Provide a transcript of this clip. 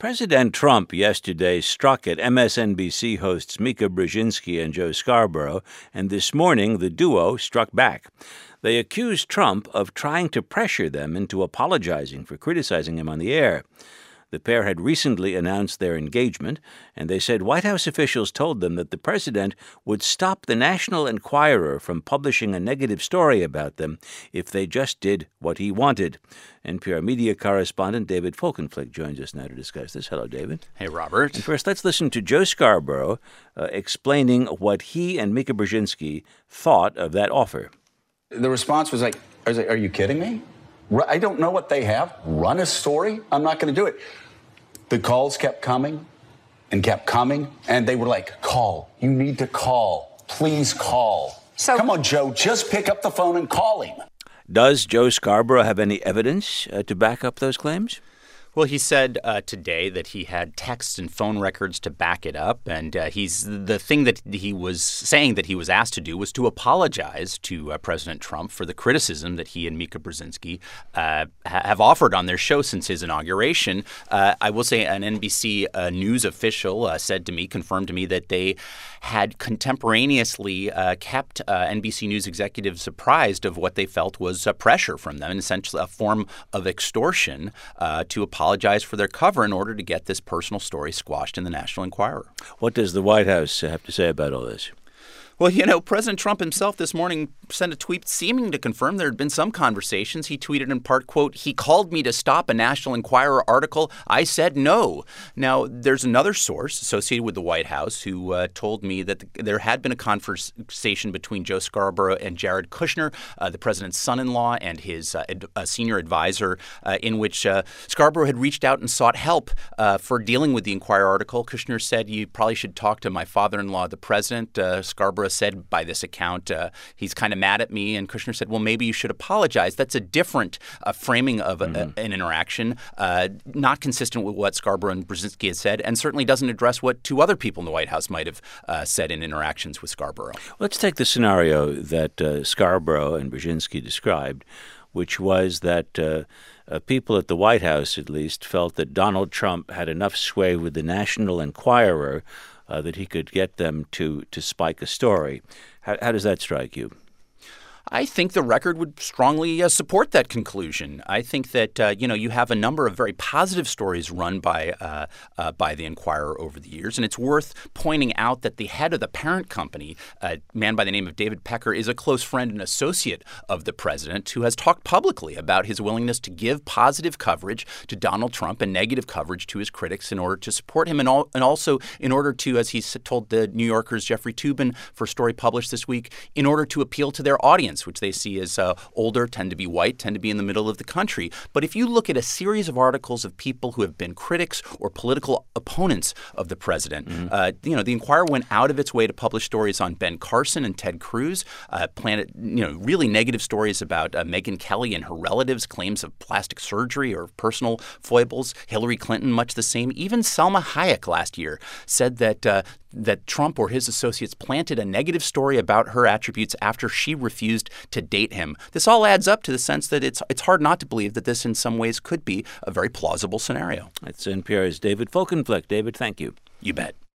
President Trump yesterday struck at MSNBC hosts Mika Brzezinski and Joe Scarborough, and this morning the duo struck back. They accused Trump of trying to pressure them into apologizing for criticizing him on the air. The pair had recently announced their engagement, and they said White House officials told them that the president would stop the National Enquirer from publishing a negative story about them if they just did what he wanted. NPR media correspondent David Folkenflik joins us now to discuss this. Hello, David. Hey, Robert. And first, let's listen to Joe Scarborough explaining what he and Mika Brzezinski thought of that offer. The response was like, are you kidding me? I don't know what they have. Run a story? I'm not going to do it. The calls kept coming, and they were like, call. You need to call. Please call. So come on, Joe, just pick up the phone and call him. Does Joe Scarborough have any evidence to back up those claims? Well, he said today that he had texts and phone records to back it up, and the thing that he was saying that he was asked to do was to apologize to President Trump for the criticism that he and Mika Brzezinski have offered on their show since his inauguration. I will say an NBC News official confirmed to me that they had contemporaneously kept NBC News executives apprised of what they felt was pressure from them, and essentially a form of extortion to apologize for their cover in order to get this personal story squashed in the National Enquirer. What does the White House have to say about all this? Well, President Trump himself this morning sent a tweet seeming to confirm there had been some conversations. He tweeted in part, quote, "He called me to stop a National Enquirer article. I said no." Now, there's another source associated with the White House who told me that there had been a conversation between Joe Scarborough and Jared Kushner, the president's son-in-law and his senior advisor, in which Scarborough had reached out and sought help for dealing with the Enquirer article. Kushner said, "You probably should talk to my father-in-law, the president." Scarborough said by this account, he's kind of mad at me. And Kushner said, well, maybe you should apologize. That's a different framing of an interaction, not consistent with what Scarborough and Brzezinski had said, and certainly doesn't address what two other people in the White House might have said in interactions with Scarborough. Let's take the scenario that Scarborough and Brzezinski described, which was that people at the White House, at least, felt that Donald Trump had enough sway with the National Enquirer that he could get them to spike a story. How does that strike you? I think the record would strongly support that conclusion. I think that, you have a number of very positive stories run by the Enquirer over the years. And it's worth pointing out that the head of the parent company, a man by the name of David Pecker, is a close friend and associate of the president who has talked publicly about his willingness to give positive coverage to Donald Trump and negative coverage to his critics in order to support him and also in order to, as he told the New Yorker's Jeffrey Toobin for a story published this week, in order to appeal to their audience, which they see as older, tend to be white, tend to be in the middle of the country. But if you look at a series of articles of people who have been critics or political opponents of the president, the Enquirer went out of its way to publish stories on Ben Carson and Ted Cruz, planted really negative stories about Megyn Kelly and her relatives, claims of plastic surgery or personal foibles. Hillary Clinton, much the same. Even Salma Hayek last year said that Trump or his associates planted a negative story about her attributes after she refused to date him. This all adds up to the sense that it's hard not to believe that this in some ways could be a very plausible scenario. That's NPR's David Folkenflik. David, thank you. You bet.